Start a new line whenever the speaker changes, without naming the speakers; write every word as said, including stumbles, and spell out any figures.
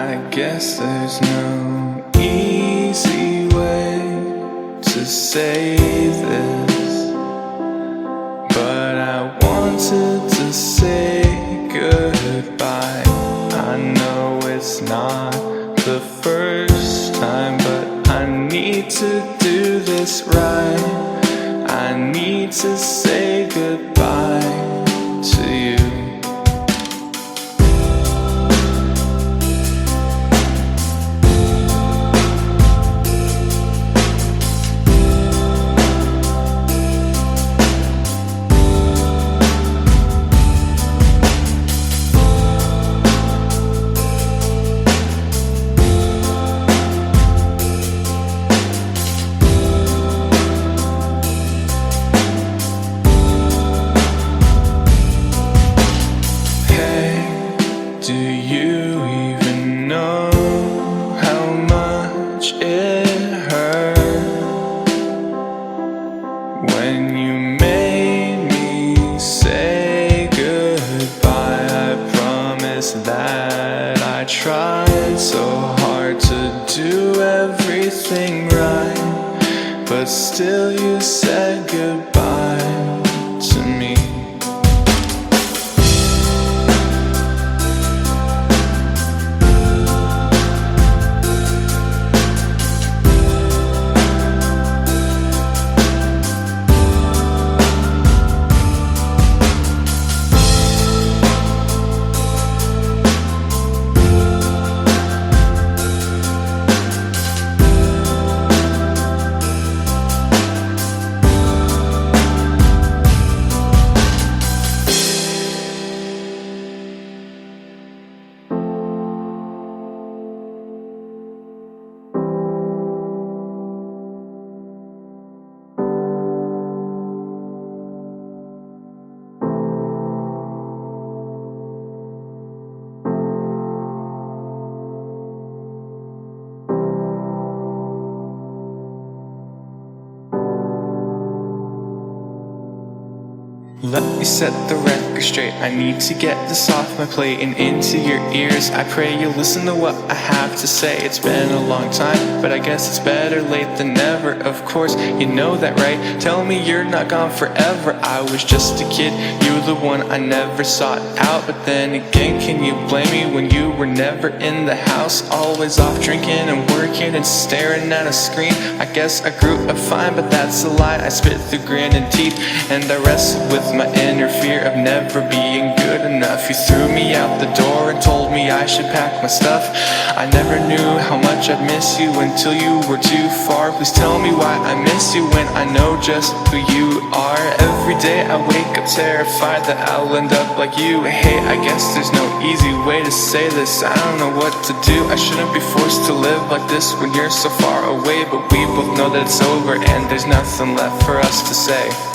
I guess there's no easy way to say this, but I wanted to say goodbye. I know it's not the first time, but I need to do this right. I need to say goodbye to you. Do you even know how much it hurt when you made me say goodbye? I promise that I tried so hard to do everything right, but still you said goodbye to me. Let me set the record straight. I need to get this off my plate and into your ears. I pray you listen to what I have to say. It's been a long time, but I guess it's better late than never. Of course, you know that, right? Tell me you're not gone forever. I was just a kid, you were the one I never sought out. But then again, can you blame me when you were never in the house? Always off drinking and working and staring at a screen. I guess I grew up fine, but that's a lie. I spit through grinning teeth and I wrestled with my inner fear of never being good enough. You threw me out the door and told me I should pack my stuff. I never knew how much I'd miss you until you were too far. Please tell me why I miss you when I know just who you are. Every day I wake up terrified that I'll end up like you. Hey, I guess there's no easy way to say this. I don't know what to do. I shouldn't be forced to live like this when you're so far away, but we both know that it's over and there's nothing left for us to say.